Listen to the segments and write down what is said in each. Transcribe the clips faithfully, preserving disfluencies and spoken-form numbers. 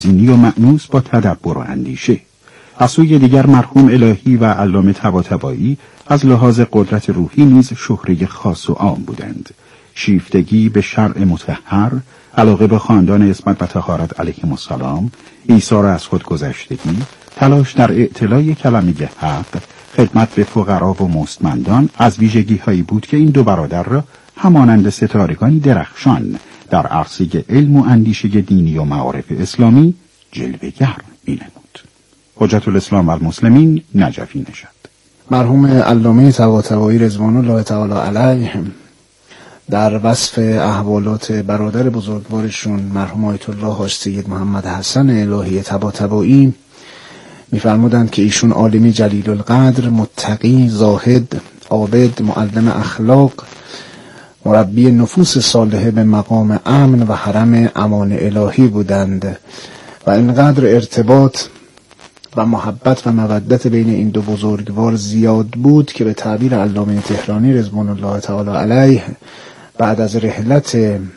دینی و مأنوس با تدبر و اندیشه. از سوی دیگر مرحوم الهی و علامه طباطبایی از لحاظ قدرت روحی نیز شهره خاص و عام بودند. شیفتگی به شرع مطهر، علاقه به خاندان عصمت و طهارت علیهم السلام، ایثار از خودگذشتگی، تلاش در اعتلای کلمه حق، خدمت به فقرا و مستمندان از ویژگی‌هایی بود که این دو برادر را همانند ستارگانی درخشان در عرصه علم و اندیشه دینی و معارف اسلامی جلوه‌گر می‌نمود. حجت الاسلام و المسلمین نجفی نژاد. مرحوم علامه طباطبایی رضوان الله تعالی علیه در وصف احوالات برادر بزرگوارشون مرحوم آیت الله حاج سید محمد حسن الهی طباطبایی می‌فرمودند که ایشون عالمی جلیل القدر، متقی، زاهد، عابد، معلم اخلاق، مربی نفوس صالحه به مقام امن و حرم امان الهی بودند و اینقدر ارتباط و محبت و مودت بین این دو بزرگوار زیاد بود که به تعبیر علامه تهرانی رضوان الله تعالی علیه بعد از رحلت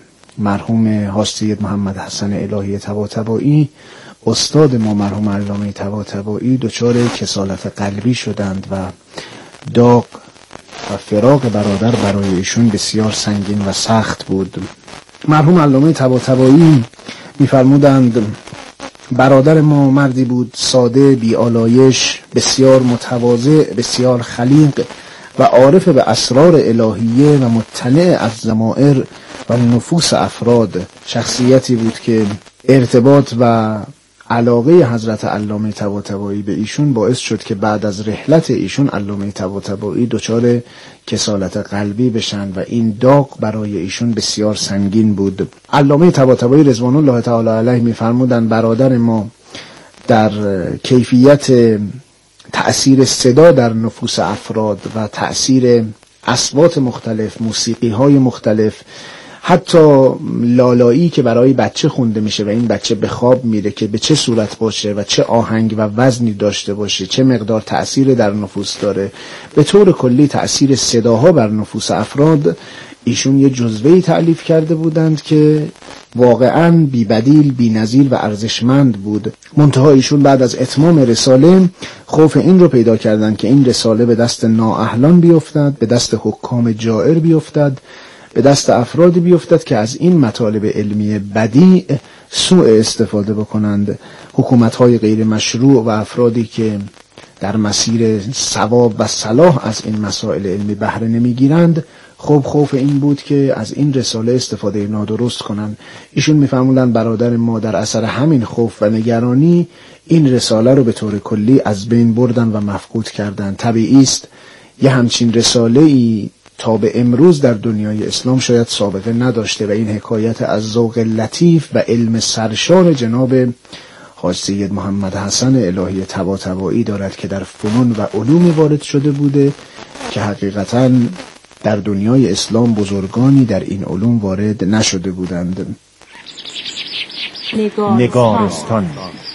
مرحوم حاج سید محمد حسن الهی طباطبایی استاد ما مرحوم علامه طباطبایی دچار کسالت قلبی شدند و داغ و فراق برادر برای ایشون بسیار سنگین و سخت بود. مرحوم علامه طباطبایی می‌فرمودند برادر ما مردی بود ساده، بی‌آلایش، بسیار متواضع، بسیار خلیق و عارف به اسرار الهیه و مطلع از ضمائر و نفوس افراد. شخصیتی بود که ارتباط و علاقه حضرت علامه طباطبایی به ایشون باعث شد که بعد از رحلت ایشون علامه طباطبایی دچار کسالت قلبی بشن و این داغ برای ایشون بسیار سنگین بود. علامه طباطبایی رضوان الله تعالی علیه می‌فرمودند برادر ما در کیفیت تأثیر صدا در نفوس افراد و تأثیر اصوات مختلف، موسیقی‌های مختلف، حتی لالایی که برای بچه خونده میشه و این بچه به خواب میره که به چه صورت باشه و چه آهنگ و وزنی داشته باشه، چه مقدار تأثیر در نفوس داره، به طور کلی تأثیر صداها بر نفوس افراد، ایشون یه جزوه‌ای تألیف کرده بودند که واقعاً بی بدیل، بی نظیر و ارزشمند بود. منتها ایشون بعد از اتمام رساله خوف این رو پیدا کردند که این رساله به دست نااهلان بیفتد، به دست حکام جائر بیفتد، به دست افرادی بیفتد که از این مطالب علمی بدیع سوء استفاده بکنند. حکومت‌های غیر مشروع و افرادی که در مسیر ثواب و صلاح از این مسائل علمی بهره نمیگیرند، خب خوف این بود که از این رساله استفاده نادرست کنند. ایشون میفهموندن برادر ما در اثر همین خوف و نگرانی این رساله رو به طور کلی از بین بردن و مفقود کردند. طبیعی است یه همچین رساله‌ای تا به امروز در دنیای اسلام شاید سابقه نداشته و این حکایت از ذوق لطیف و علم سرشار جناب حاج سید محمد حسن الهی طباطبایی دارد که در فنون و علومی وارد شده بوده که حقیقتاً در دنیای اسلام بزرگانی در این علوم وارد نشده بودند. نگارستان.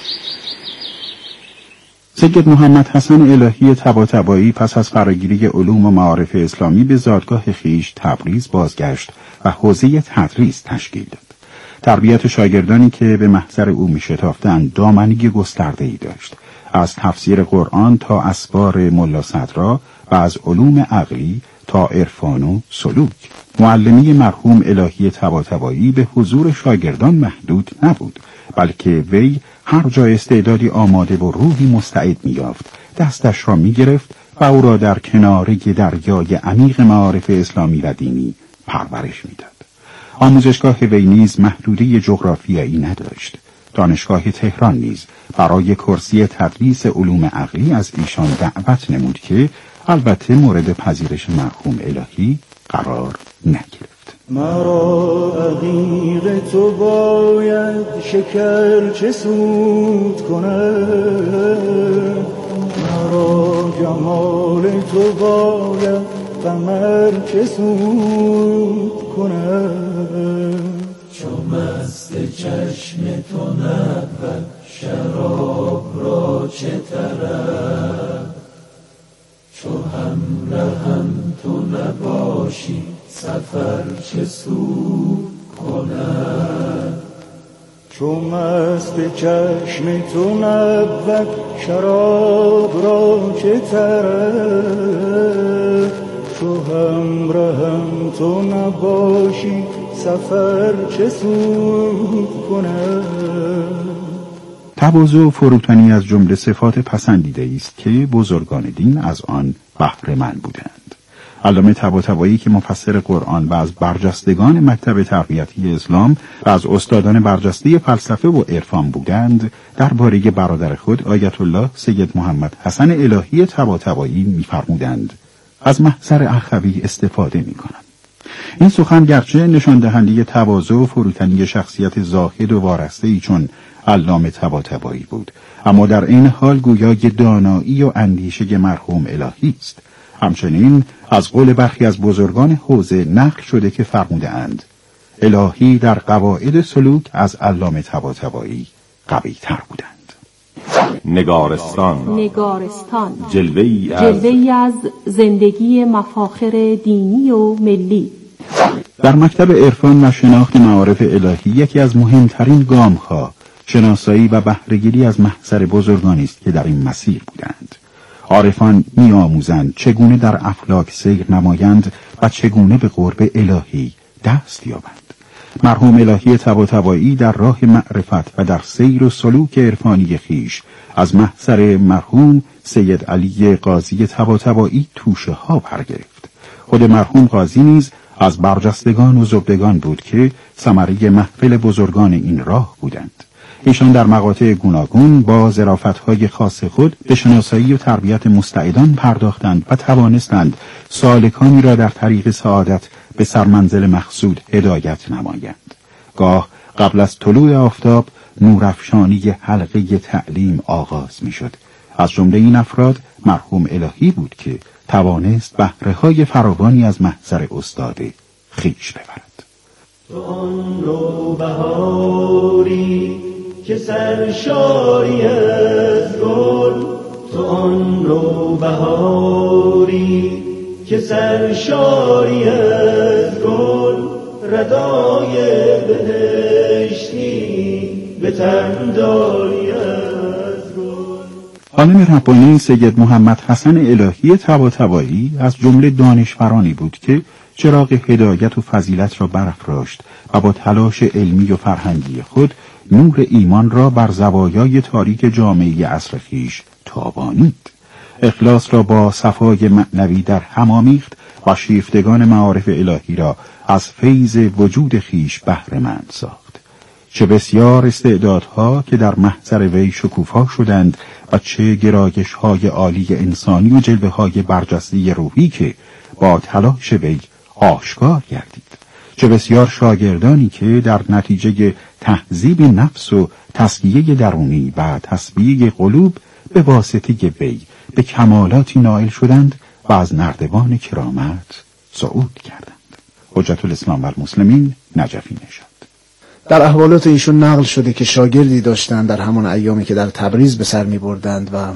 سید محمد حسن الهی طباطبایی پس از فراگیری علوم و معارف اسلامی به زادگاه خویش تبریز بازگشت و حوزه تدریس تشکیل داد. تربیت شاگردانی که به محضر او می‌شتافتند دامنگی گسترده‌ای داشت، از تفسیر قرآن تا اسبار ملا صدرا و از علوم عقلی تا عرفان و سلوک. معلمی مرحوم الهی طباطبایی به حضور شاگردان محدود نبود، بلکه وی هر جا استعدادی آماده و روحی مستعد می‌یافت دستش را می‌گرفت و او را در کناره دریای عمیق معارف اسلامی و دینی پرورش می‌داد. آموزشگاه وی نیز محدوده جغرافیایی نداشت. دانشگاه تهران نیز برای کرسی تدریس علوم عقلی از ایشان دعوت نمود که البته مورد پذیرش مرحوم الهی قرار نگرفت. مرا عقیق تو باید شکر چه سود کند، مرا جمال تو باید قمر چه سود کند، چو مست چشم تو نبود شراب را چه طرب، چو همراهم تو نباشی سفر چه سود کند، چو مست چشم تو نبود شراب را چه طرب، چو همراهم تو نباشی سفر چه سود کند. تواضع و فروتنی از جمله صفات پسندیده است که بزرگان دین از آن بهره مند بودند. علامه طباطبایی که مفسر قرآن و از برجستگان مکتب تربیتی اسلام و از استادان برجسته فلسفه و عرفان بودند، درباره برادر خود آیت الله سید محمد حسن الهی طباطبایی می‌فرمودند: از محضر اخوی استفاده می‌کنم. این سخن گرچه نشان دهنده تواضع و فروتنی شخصیت زاهد و وارسته‌ای چون علامه طباطبایی بود، اما در این حال گویای دانایی و اندیشه مرحوم الهی است. همچنین از قول برخی از بزرگان حوزه نقل شده که فرمودند: الهی در قواعد سلوک از علامه طباطبایی قوی تر بودند. نگارستان نگارستان جلوه‌ای از جلوه‌ای از زندگی مفاخر دینی و ملی. در مکتب عرفان و شناخت معارف الهی یکی از مهمترین گام‌ها شناسایی و بهره‌گیری از محضر بزرگانی است که در این مسیر بودند. عارفان می‌آموزند چگونه در افلاک سیر نمایند و چگونه به قرب الهی دست یابند. مرحوم الهی طباطبایی در راه معرفت و در سیر و سلوک عرفانی خویش از محضر مرحوم سید علی قاضی طباطبایی توشه ها برگرفت. خود مرحوم قاضی نیز از برجستگان و زبدگان بود که ثمره محفل بزرگان این راه بودند. ایشان در مقاطع گوناگون با ظرافت‌های خاص خود به شناسایی و تربیت مستعدان پرداختند و توانستند سالکانی را در طریق سعادت به سرمنزل مقصود هدایت نمایند. گاه قبل از طلوع آفتاب نورافشانی حلقه تعلیم آغاز می‌شد. از جمله این افراد مرحوم الهی بود که توانست بهره‌های فراوانی از محضر استاد خویش ببرد. تو آن نوبهاری که سرشاری از گل، تو آن نوبهاری که سرشاری از گل، ردای بهشتی به تن داری از گل. عالم ربانی سید محمد حسن الهی طباطبایی از جمله دانشورانی بود که چراغ هدایت و فضیلت را برافراشت و با تلاش علمی و فرهنگی خود نور ایمان را بر زوایای تاریک جامعه عصر خویش تابانید. اخلاص را با صفای معنوی در هم آمیخت و شیفتگان معارف الهی را از فیض وجود خویش بهره مند ساخت. چه بسیار استعدادها که در محضر وی شکوفا شدند و چه گرایش‌های عالی انسانی و جلوه‌های برجسته روحی که با تلاش وی آشکار گردید. چه بسیار شاگردانی که در نتیجه تهذیب نفس و تزکیه درونی و تسبیح قلوب به واسطه وی به کمالاتی نائل شدند و از نردبان کرامت صعود کردند. حجت الاسلام و المسلمین نجفی نژاد. در احوالات ایشون نقل شده که شاگردی داشتند در همان ایامی که در تبریز به سر می بردند و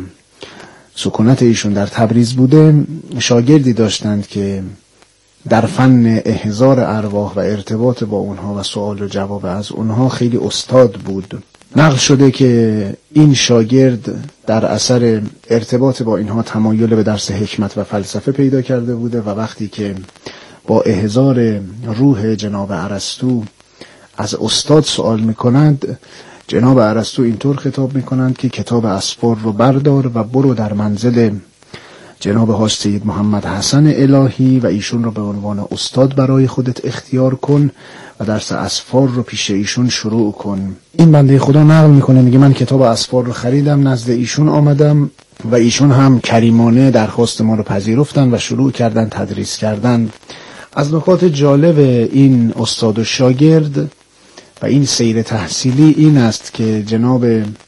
سکونت ایشون در تبریز بوده، شاگردی داشتند که در فن احضار ارواح و ارتباط با اونها و سوال و جواب از اونها خیلی استاد بود. نقل شده که این شاگرد در اثر ارتباط با اینها تمایل به درس حکمت و فلسفه پیدا کرده بوده و وقتی که با احضار روح جناب ارسطو از استاد سوال میکنند، جناب ارسطو اینطور خطاب میکنند که کتاب اسفار رو بردار و برو در منزل جناب حاج سید محمد حسن الهی و ایشون رو به عنوان استاد برای خودت اختیار کن و درس اسفار رو پیش ایشون شروع کن. این بنده خدا نقل میکنه، میگه من کتاب اسفار رو خریدم، نزد ایشون آمدم و ایشون هم کریمانه درخواست ما رو پذیرفتن و شروع کردن تدریس کردن. از نکات جالب این استاد و شاگرد و این سیر تحصیلی این است که جناب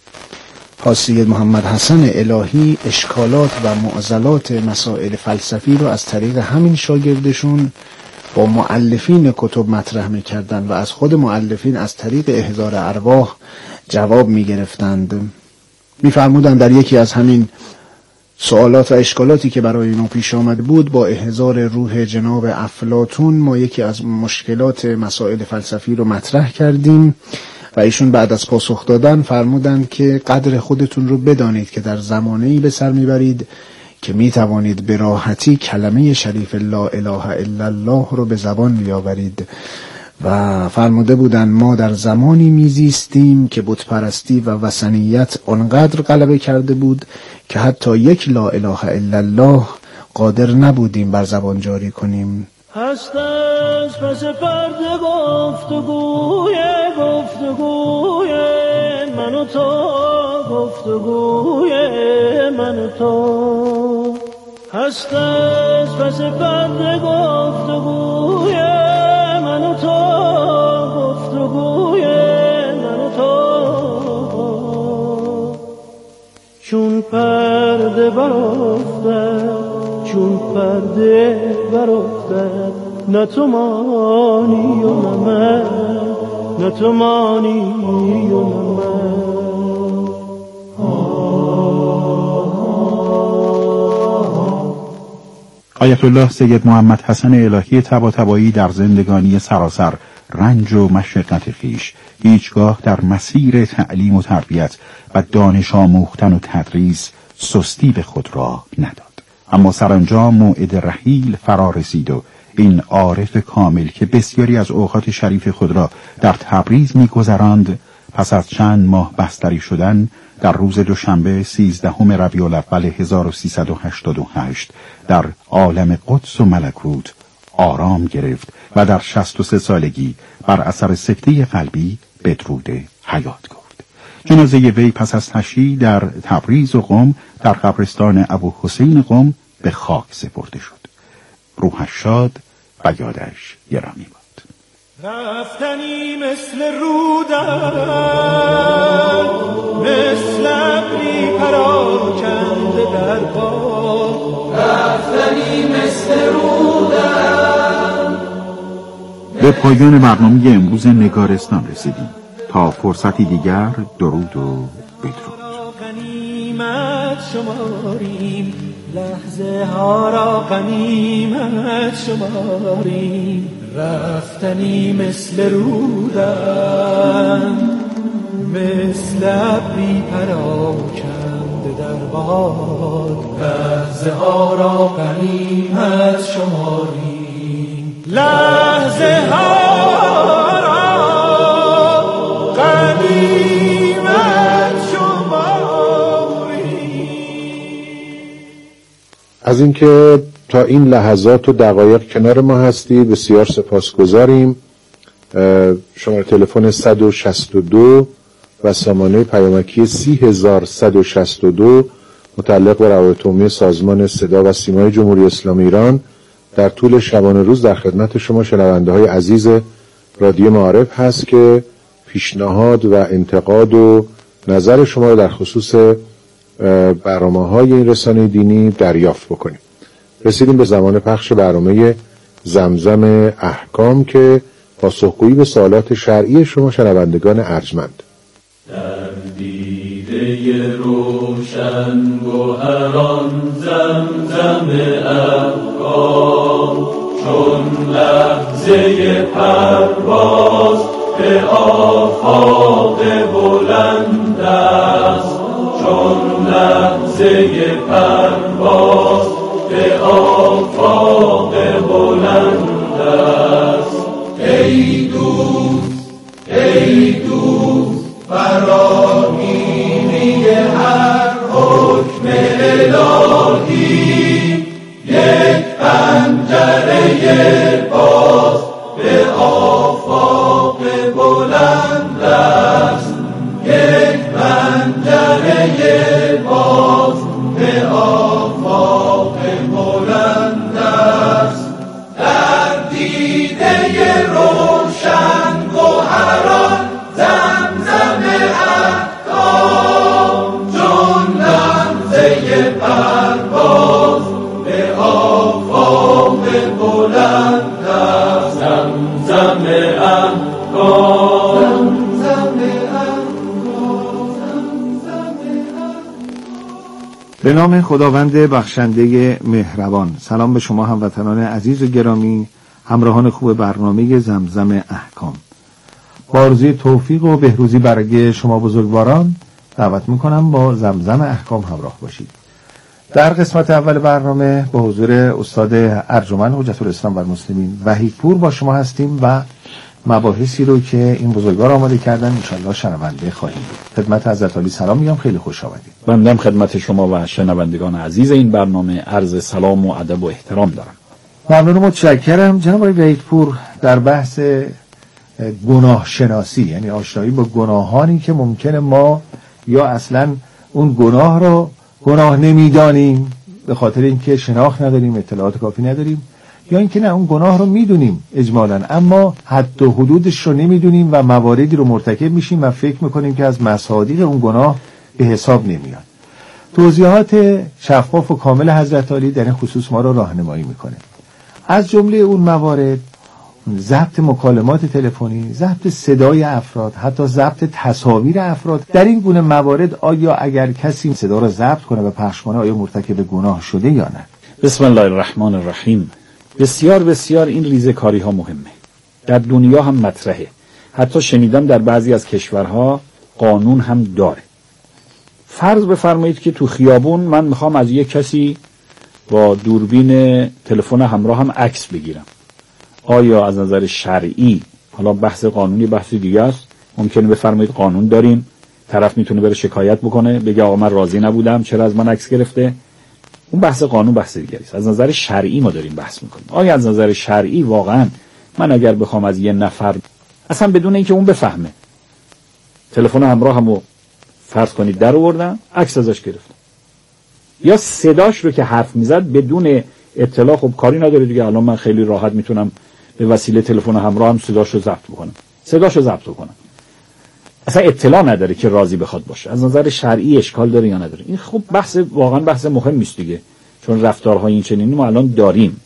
حاج سید محمد حسن الهی اشکالات و معضلات مسائل فلسفی رو از طریق همین شاگردشون با مؤلفین کتب مطرح می‌کردند و از خود مؤلفین از طریق احضار ارواح جواب می‌گرفتند. می‌فرمودند در یکی از همین سوالات و اشکالاتی که برای ما پیش آمد بود، با احضار روح جناب افلاطون ما یکی از مشکلات مسائل فلسفی رو مطرح کردیم و ایشون بعد از پاسخ دادن فرمودند که قدر خودتون رو بدانید که در زمانه‌ای به سر میبرید که می توانید به راحتی کلمه شریف لا اله الا الله رو به زبان بیاورید و فرموده بودند ما در زمانی میزیستیم که بت پرستی و وثنیت آنقدر غلبه کرده بود که حتی یک لا اله الا الله قادر نبودیم بر زبان جاری کنیم. هست از پس پرده گفتگوی گفتگوی من و تو، گفتگوی من و تو. هست از پس پرده گفتگوی من و تو، گفتگوی من و تو. چون پرده برافتد، چون پرده برافتد، نه تو مانی و نه من، نه تو مانی و نه من. آیت الله سید محمد حسن الهی طباطبایی در زندگانی سراسر رنج و مشقت خویش هیچگاه در مسیر تعلیم و تربیت و دانش آموختن و تدریس سستی به خود را نداد. اما سرانجام موعد رحیل فرا رسید و این عارف کامل که بسیاری از اوقات شریف خود را در تبریز می‌گذراند، پس از چند ماه بستری شدن در روز دوشنبه سیزدهم ربیع الاول هزار و سیصد و هشتاد و هشت در عالم قدس و ملکوت آرام گرفت و در شصت و سه سالگی بر اثر سکته قلبی بدرود حیات گفت. جنازه وی پس از تشییع در تبریز و قم در قبرستان ابو حسین قم به خاک سپرده شد. روحش شاد و یادش گرامی باد. رفتنی مثل رودن، مثل ابری پراکنده در باد. رفتنی مثل رودن. به پایان برنامه امروز نگارستان رسیدیم. تا فرصتی دیگر درود و بدرود. غنیمت شماریم، لحظه ها را غنیمت شماریم. رفتنی مثل رودن، مثل ابری پراکنده در باد. لحظه ها را غنیمت شماریم، لحظه ها را غنیمت شماریم. از اینکه تا این لحظات و دقایق کنار ما هستی بسیار سپاسگزاریم. شماره تلفن صد و شصت و دو و سامانه پیامکی سی هزار و صد و شصت و دو متعلق به روابط عمومی سازمان صدا و سیمای جمهوری اسلامی ایران در طول شبانه روز در خدمت شما شنونده های عزیز رادیو معارف هست که پیشنهاد و انتقاد و نظر شما رو در خصوص برنامه‌های این رسانه دینی دریافت بکنیم. رسیدیم به زمان پخش برنامه زمزم احکام که پاسخگویی به سوالات شرعی شما شنوندگان ارجمند. در دیده روشن گوهران زمزم احکام، چون لحظه پرواز به آفاق بلند است. چون لحظه پرواز به آفاق بلند است. ای دوست، ای دوست، فراگیری هر حکم الهی، یک پنجره باز به آفاق بلند است. یک پنجره باز به آفاق بلند است. در دیده روشن گوهران زمزم احکام، چون لحظه پرواز به آفاق بلند است. زمزم احکام، به نام خداوند بخشنده مهربان. سلام به شما هموطنان عزیز و گرامی، همراهان خوب برنامه زمزم احکام. با آرزوی توفیق و بهروزی برای شما بزرگواران دعوت میکنم با زمزم احکام همراه باشید. در قسمت اول برنامه با حضور استاد ارجمند حجت الاسلام والمسلمین وحیدپور با شما هستیم و مباحثی رو که این بزرگوار آماده کردن انشالله شنونده خواهیم بود. خدمت حضرت عالی سلام میگم، خیلی خوش آمدید. بنده خدمت شما و شنوندگان عزیز این برنامه عرض سلام و ادب و احترام دارم. ممنون و متشکرم. جناب آقای وحیدپور در بحث گناه شناسی، یعنی آشنایی با گناهانی که ممکنه ما یا اصلا اون گناه رو گناه نمیدانیم به خاطر اینکه شناخت نداریم، اطلاعات کافی نداریم، یا اینکه نه اون گناه رو میدونیم اجمالاً اما حد و حدودش رو نمیدونیم و مواردی رو مرتکب میشیم و فکر میکنیم که از مصادیق اون گناه به حساب نمیاد. توضیحات شفاف و کامل حضرت عالی در این خصوص ما رو راهنمایی میکنه. از جمله اون موارد ضبط مکالمات تلفنی، ضبط صدای افراد، حتی ضبط تصاویر افراد. در این گونه موارد آیا اگر کسی صدا را ضبط کنه و پخش کنه آیا مرتکب گناه شده یا نه؟ بسم الله الرحمن الرحیم. بسیار بسیار این ریزه‌کاری ها مهمه. در دنیا هم مطرحه. حتی شنیدم در بعضی از کشورها قانون هم داره. فرض بفرمایید که تو خیابون من میخوام از یک کسی با دوربین تلفن همراه هم عکس بگیرم. آیا از نظر شرعی، حالا بحث قانونی بحث دیگه است، ممکنه بفرمایید قانون داریم، طرف میتونه بره شکایت بکنه بگه آقا من راضی نبودم چرا از من عکس گرفته؟ اون بحث قانون بحث دیگری است. از نظر شرعی ما داریم بحث میکنیم. آیا از نظر شرعی واقعا من اگر بخوام از یه نفر اصلا بدون اینکه اون بفهمه تلفن همراهمو فرض کنید در آوردم عکس ازش گرفتم، یا صداش رو که حرف میزد بدون اطلاع، خب کاری نداره دیگه، الان من خیلی راحت میتونم به وسیله تلفن همراهم صداشو ضبط بکنم صداشو ضبط کنم، اصلا اطلاع نداره که راضی بخواد باشه. از نظر شرعی اشکال داره یا نداره؟ این خب بحث واقعا بحث مهمی است دیگه، چون رفتارهای این چنینی ما الان داریم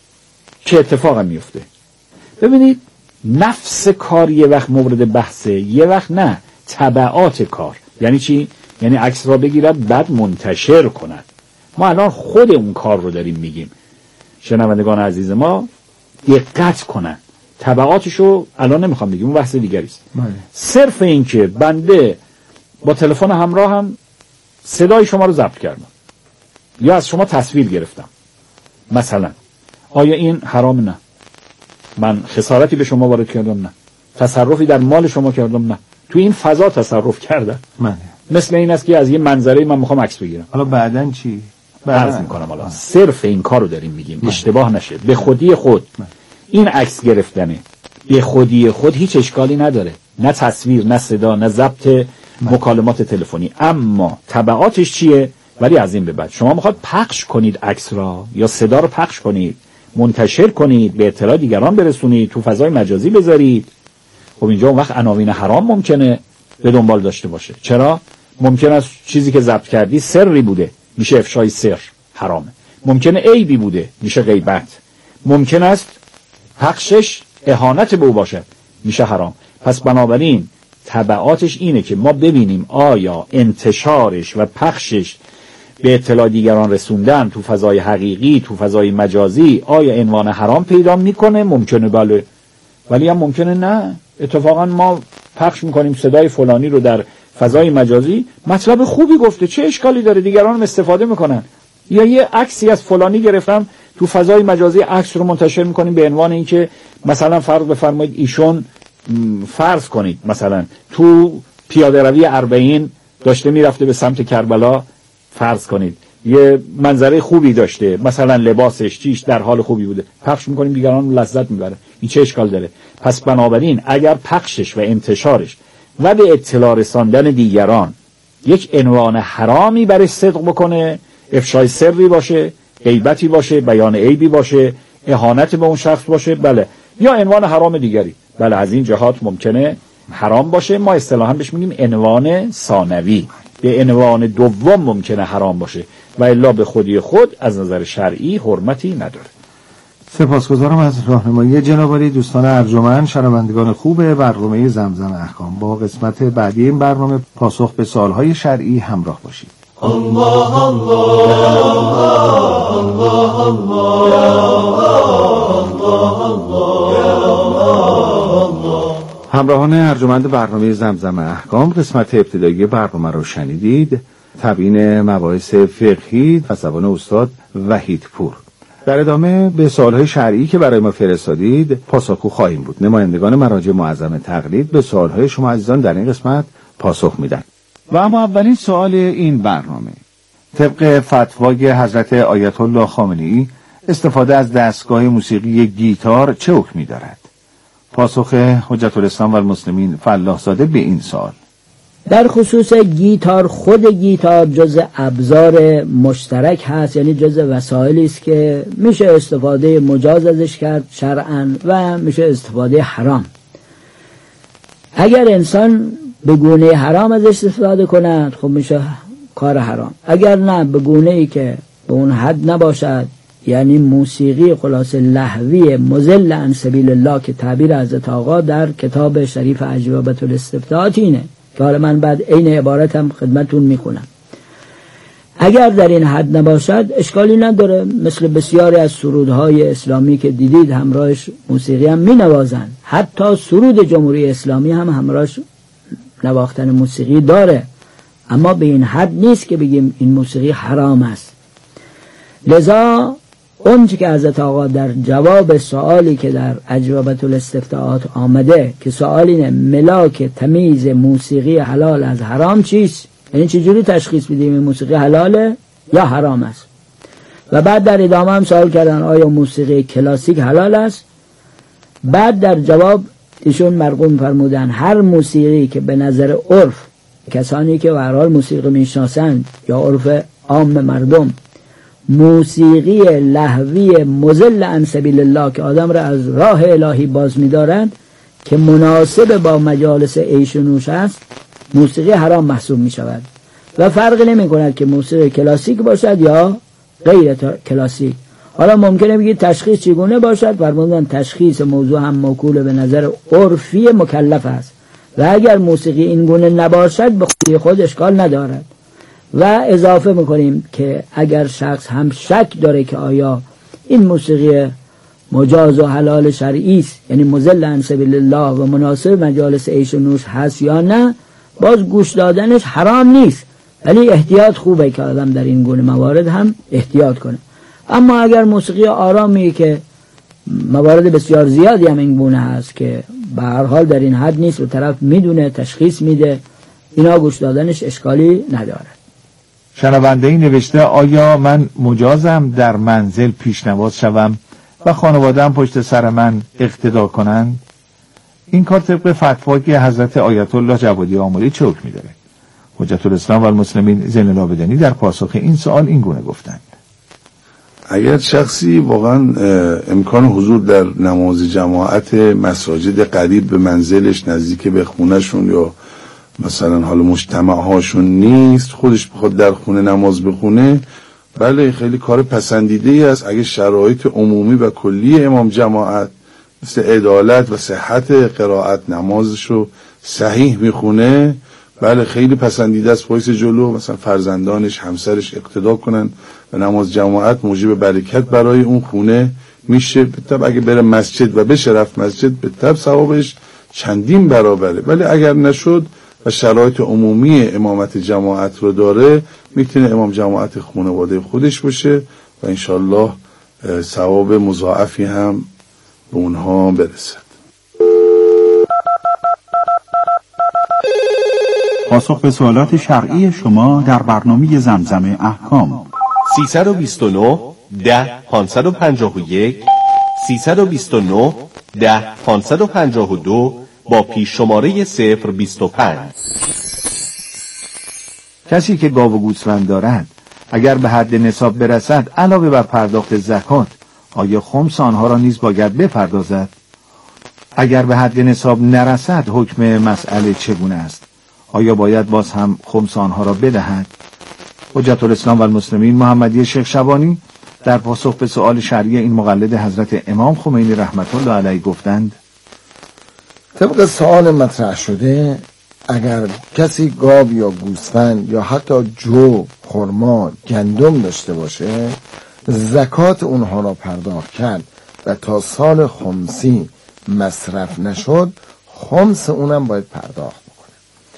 که اتفاق میفته. ببینید نفس کار یه وقت مورد بحثه، یه وقت نه، تبعات کار. یعنی چی؟ یعنی عکس را بگیرد بعد منتشر کند. ما الان خود اون کار رو داریم میگیم. شنوندگان عزیز ما دقت کنن، تبعاتشو الان نمیخوام بگیم، اون بحث دیگری است. صرف این که بنده با تلفن همراه هم صدای شما رو ضبط کردم یا از شما تصویر گرفتم مثلا، آیا این حرام؟ نه. من خسارتی به شما وارد کردم؟ نه. تصرفی در مال شما کردم؟ نه. تو این فضا تصرف کردم. من مثل این است که از یه منظره من میخوام عکس بگیرم. حالا بعدن چی؟ عرض میکنم حالا صرف این کارو داریم میگیم، اشتباه نشه. به خودی خود من. این عکس گرفتنه به خودی خود هیچ اشکالی نداره، نه تصویر، نه صدا، نه ضبط مکالمات تلفنی. اما تبعاتش چیه؟ ولی از این به بعد شما میخواد پخش کنید عکس را یا صدا رو پخش کنید، منتشر کنید، به اطلاع دیگران برسونید، تو فضای مجازی بذارید، خب اینجا اون وقت عناوین حرام ممکنه به دنبال داشته باشه. چرا؟ ممکن است چیزی که ضبط کردی سری بوده، میشه افشای سر، حرامه. ممکنه عیبی بوده، میشه غیبت. ممکن است پخشش اهانت به او باشد، میشه حرام. پس بنابراین تبعاتش اینه که ما ببینیم آیا انتشارش و پخشش به اطلاع دیگران رسوندن تو فضای حقیقی، تو فضای مجازی آیا عنوان حرام پیدا میکنه؟ ممکنه بله، ولی هم ممکنه نه. اتفاقا ما پخش میکنیم صدای فلانی رو در فضای مجازی، مطلب خوبی گفته، چه اشکالی داره، دیگران هم استفاده میکنن. یا یه عکسی از فلانی گرفتم تو فضای مجازی، عکس رو منتشر میکنیم به عنوان اینکه مثلا فرض بفرمایید ایشون فرض کنید مثلا تو پیاده روی اربعین داشته میرفته به سمت کربلا، فرض کنید یه منظره خوبی داشته، مثلا لباسش چیش در حال خوبی بوده، پخش میکنیم دیگران لذت میبره، این چه اشکال داره؟ پس بنابراین اگر پخشش و انتشارش و به اطلاع رساندن دیگران یک عنوان حرامی برای صدق بکنه، افشای سری باشه، غیبتی باشه، بیان عیبی باشه، اهانت به اون شخص باشه، بله، یا عنوان حرام دیگری، بله، از این جهات ممکنه حرام باشه. ما اصطلاحاً بهش میگیم عنوان ثانوی. به عنوان دوم ممکنه حرام باشه و الا به خودی خود از نظر شرعی حرمتی نداره. سپاسگزارم از راهنمایی جناب عالی. دوستان ارجمند، شنوندگان خوب برنامه زمزم احکام، با قسمت بعدی این برنامه پاسخ به سوالهای شرعی همراه باشید. الله الله الله الله الله الله. همراهان ارجمند برنامه زمزم احکام، قسمت ابتدایی برنامه رو شنیدید. تبیین مباحث فقهی از زبان استاد وحیدپور. در ادامه به سوالهای شرعی که برای ما فرستادید پاسخگو خواهیم بود. نمایندگان مراجع معظم تقلید به سوالهای شما عزیزان در این قسمت پاسخ میدن. و اما اولین سوال این برنامه: طبق فتوای حضرت آیت الله خامنه‌ای استفاده از دستگاه موسیقی گیتار چه حکمی دارد؟ پاسخ حجت الاسلام و المسلمین فلاح زاده به این سوال: در خصوص گیتار، خود گیتار جز ابزار مشترک هست، یعنی جز وسایلی است که میشه استفاده مجاز ازش کرد شرعاً و میشه استفاده حرام. اگر انسان به گونه حرام ازش استفاده کند خب میشه کار حرام، اگر نه به گونه ای که به اون حد نباشد، یعنی موسیقی خلاصه لهوی مضل عن سبیل الله که تعبیر حضرت آقا در کتاب شریف اجوبة الاستفتاءات اینه که حالا من بعد عین عبارتم خدمتون میخونم. اگر در این حد نباشد اشکالی نداره، مثل بسیاری از سرودهای اسلامی که دیدید همراهش موسیقی هم مینوازن، حتی سرود جمهوری اسلامی هم همراهش نواختن موسیقی داره، اما به این حد نیست که بگیم این موسیقی حرام است. لذا اونچه که حضرت آقا در جواب سوالی که در اجوبة الاستفتاءات آمده که سوال اینه ملاک تمیز موسیقی حلال از حرام چیست، یعنی چجوری تشخیص بدیم این موسیقی حلاله یا حرام است، و بعد در ادامه هم سوال کردن آیا موسیقی کلاسیک حلال است. بعد در جواب ایشون مرقوم فرمودن هر موسیقی که به نظر عرف کسانی که به هر حال موسیقی میشناسند یا عرف عام مردم موسیقی لهوی مضل عن سبیل الله که آدم را از راه الهی باز می‌دارند که مناسب با مجالس عیش و نوش است، موسیقی حرام محسوب می‌شود و فرقی نمی‌کند که موسیقی کلاسیک باشد یا غیر کلاسیک. حالا ممکنه بگید تشخیص چگونه باشد؟ فرمودن تشخیص موضوع هم موکول به نظر عرفی مکلف است و اگر موسیقی این گونه نباشد به خودی خود اشکال ندارد. و اضافه میکنیم که اگر شخص هم شک داره که آیا این موسیقی مجاز و حلال شرعی است، یعنی مضل عن سبیل الله و مناسب مجالس عیش و نوش هست یا نه، باز گوش دادنش حرام نیست، ولی احتیاط خوبه که آدم در این گونه موارد هم احتیاط کنه. اما اگر موسیقی آرامی که موارد بسیار زیادی هم این گونه هست که به هر حال در این حد نیست و طرف میدونه تشخیص میده، اینا گوش دادنش اشکالی نداره. شنونده‌ای نوشته آیا من مجازم در منزل پیشنواز شوم و خانواده‌ام پشت سر من اقتدا کنند؟ این کار طبق فتوای حضرت آیت الله جوادی آملی چه حکمی داره؟ حجت الاسلام و المسلمین زین العابدین در پاسخ این سوال این گونه گفتند: اگر شخصی واقعا امکان حضور در نماز جماعت مساجد قریب به منزلش، نزدیک به خونهشون یا مثلا حالا مجتمع هاشون نیست، خودش بخواد در خونه نماز بخونه، بله خیلی کار پسندیده ای است. اگه شرایط عمومی و کلی امام جماعت مثل عدالت و صحت قرائت نمازش رو صحیح میخونه، بله خیلی پسندیده است وایس جلو، مثلا فرزندانش همسرش اقتدا کنن و نماز جماعت موجب برکت برای اون خونه میشه. به طب اگه بره مسجد و بشه رفت مسجد، به طب ثوابش چندین برابره. ولی اگر نشد و شرایط عمومی امامت جماعت رو داره، میتونه امام جماعت خانواده خودش باشه و انشالله ثواب مضاعفی هم به اونها برسد. پاسخ به سوالات شرعی شما در برنامه زمزم احکام. سیصد و بیست و نه ده پانصد و پنجاه و یک سیصد و بیست و نه ده پانصد و پنجاه و دو با پیش شماره صفر بیست و پنج. کسی که گاو و گوسفند دارد اگر به حد نصاب برسد علاوه بر پرداخت زکات آیا خمس آنها را نیز باید بپردازد؟ اگر به حد نصاب نرسد حکم مسئله چگونه است؟ آیا باید باز هم خمس آنها را بدهد؟ حجت الاسلام و المسلمین محمدی شیخ شبانی در پاسخ به سؤال شرعی این مقلد حضرت امام خمینی رحمت الله علیه گفتند: طبق سوال مطرح شده، اگر کسی گاو یا گوسفند یا حتی جو، خرما، گندم داشته باشه، زکات اونها را پرداخت کرد و تا سال خمسی مصرف نشد، خمس اونم باید پرداخت بکنه.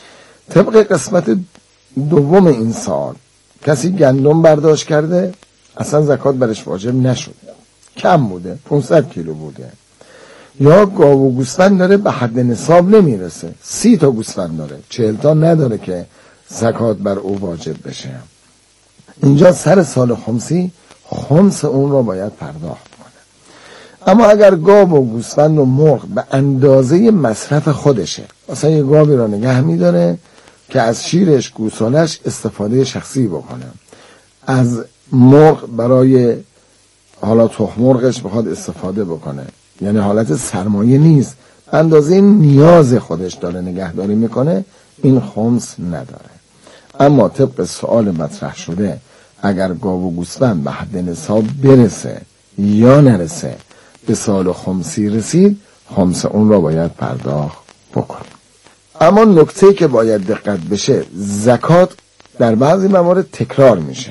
طبق قسمت دوم این سال کسی گندم برداشت کرده، اصلا زکات برش واجب نشده، کم بوده، پانصد کیلو بوده، یا گاو و گوسفند داره به حد نصاب نمیرسه، سی تا گوسفند داره، چهل تا نداره که زکات بر او واجب بشه، اینجا سر سال خمسی خمس اون رو باید پرداخت کنه. اما اگر گاو و گوسفند و مرغ به اندازه مصرف خودشه، مثلا یه گاوی را نگه میداره که از شیرش گوسالش استفاده شخصی بکنه، از مرغ برای حالا تخم مرغش بخواد استفاده بکنه، یعنی حالت سرمایه نیست، اندازه نیاز خودش داره نگهداری میکنه، این خمس نداره. اما طبق سوال مطرح شده اگر گاو و گوسفند به حد نصاب برسه یا نرسه، به سال خمسی رسید، خمس اون را باید پرداخت بکنه. اما نکته که باید دقت بشه، زکات در بعضی موارد تکرار میشه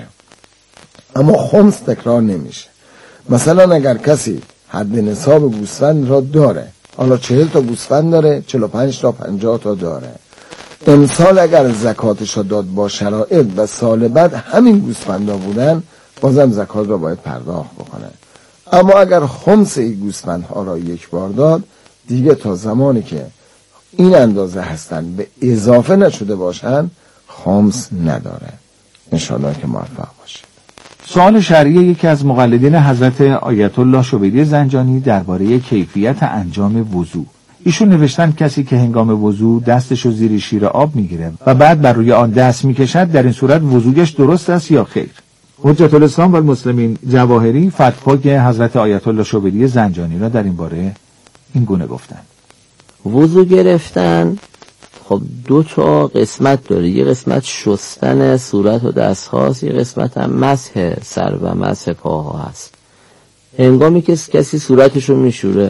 اما خمس تکرار نمیشه. مثلا اگر کسی حد نصاب گوسفند را داره، حالا چهل تا گوسفند داره، چهل و پنج تا پنجاه تا داره، امسال اگر زکاتش را داد با شرایط و سال بعد همین گوسفندا بودن، بازم زکات را باید پرداخت بکنه. اما اگر خمس این گوسفندها را یک بار داد، دیگه تا زمانی که این اندازه هستن به اضافه نشده باشن، خمس نداره. انشاءالله که موفق باشید. سوال شرعی یکی از مقلدین حضرت آیت الله شبیری زنجانی درباره کیفیت انجام وضو. ایشون نوشتن کسی که هنگام وضو دستشو زیر شیر آب میگیره و بعد بر روی آن دست میکشد، در این صورت وضویش درست است یا خیر؟ حجت الاسلام و المسلمین جواهری فتوای حضرت آیت الله شبیری زنجانی را در این باره این گونه گفتن: وضو گرفتن خب دو تا قسمت داره، یه قسمت شستن صورت و دست هاست، یه قسمت هم مسح سر و مسح پاها هست. هنگامی که کسی صورتشو میشوره،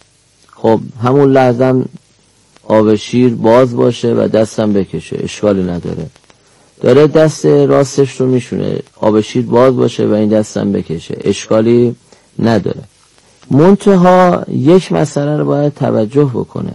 خب همون لحظه آب شیر باز باشه و دستم بکشه، اشکالی نداره. داره دست راستش رو میشونه، آب شیر باز باشه و این دستم بکشه، اشکالی نداره. منتها یک مسئله رو باید توجه بکنه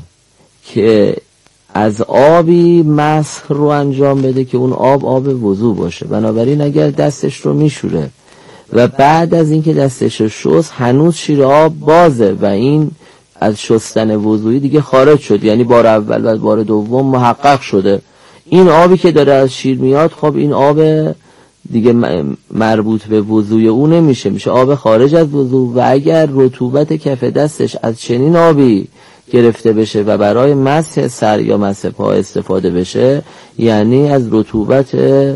که از آبی مسح رو انجام بده که اون آب آب وضو باشه. بنابراین اگر دستش رو میشوره و بعد از اینکه دستش رو شست هنوز شیر آب بازه و این از شستن وضویی دیگه خارج شد، یعنی بار اول و بار دوم محقق شده، این آبی که داره از شیر میاد، خب این آب دیگه مربوط به وضوی او نمیشه، میشه آب خارج از وضو. و اگر رطوبت کف دستش از چنین آبی گرفته بشه و برای مسح سر یا مسح پا استفاده بشه، یعنی از رطوبت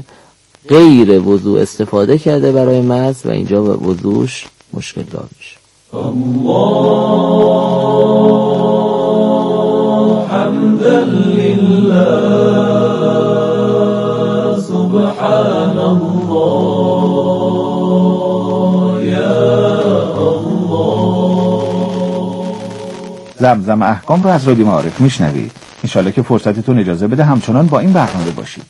غیر وضو استفاده کرده برای مسح و اینجا به وضوش مشکل دار میشه. الله حمدا لله سبحان الله یا زمزم احکام رو از رادیو معارف میشنوید. انشالله که فرصتتون اجازه بده همچنان با این برنامه باشید.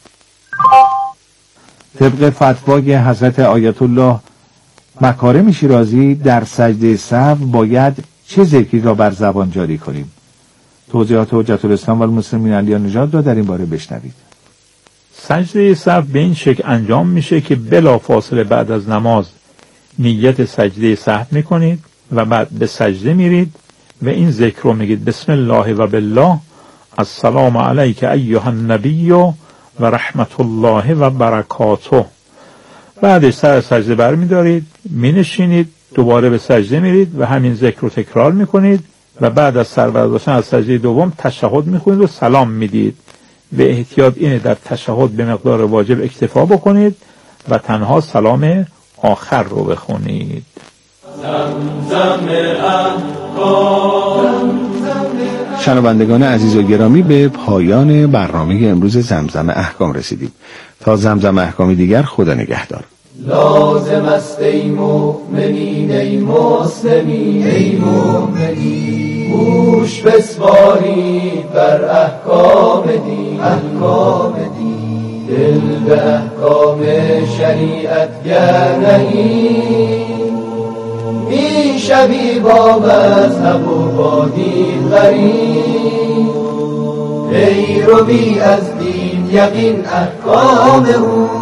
طبق فتوای حضرت آیت الله مکارم شیرازی، در سجده سهو باید چه ذکری را بر زبان جاری کنیم؟ توضیحات حجت الاسلام و المسلمین علی نژاد را در این باره بشنوید. سجده سهو به این شکل انجام میشه که بلا فاصله بعد از نماز نیت سجده سهو میکنید و بعد به سجده میرید و این ذکر رو میگید: بسم الله و بالله، السلام علیک ایها النبی و رحمت الله و برکاته. بعدش سر سجده برمیدارید، مینشینید، دوباره به سجده میرید و همین ذکر رو تکرار میکنید و بعد از سر برداشتن از سجده دوم تشهد میخونید و سلام میدید. به احتیاط اینه در تشهد به مقدار واجب اکتفا بکنید و تنها سلام آخر رو بخونید. شنوندگان عزیز و گرامی، به پایان برنامه امروز زمزم احکام رسیدیم. تا زمزم احکامی دیگر، خدا نگهدار. لازم است ای مؤمنین ای مسلمین ای مؤمنین، گوش بسپارید بر احکام دین احکام دین، دل به احکام شریعت گر نهید، می شوی با مذهب و با دین غریب. پیروی از دین یقین احکام او